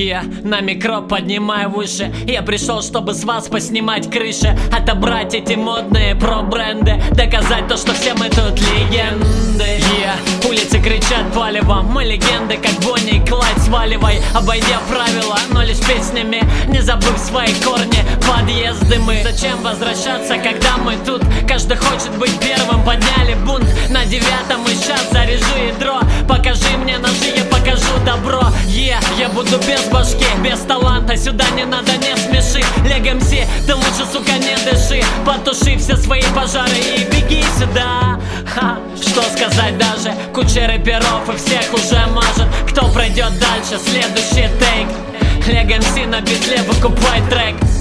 На микро поднимай выше. Я пришел, чтобы с вас поснимать крыши, отобрать эти модные про-бренды, доказать то, что все мы тут легенды. Улицы кричат палево, мы легенды, как Бонни и Клайд. Сваливай, обойдя правила, но лишь песнями, не забыв свои корни, подъезды мы. Зачем возвращаться, когда мы тут? Каждый хочет быть первым, подняли бунт на 9-м, и сейчас заряжу ядро. Покажи мне ножи, я покажу добро. Я буду без башки, без таланта, сюда не надо, не смеши. Лег МС, ты лучше, сука, не дыши. Потуши все свои пожары и беги сюда. Что сказать даже, куча рэперов и всех уже мажет. Кто пройдет дальше, следующий тейк. Лег МС на битле, выкупай трек.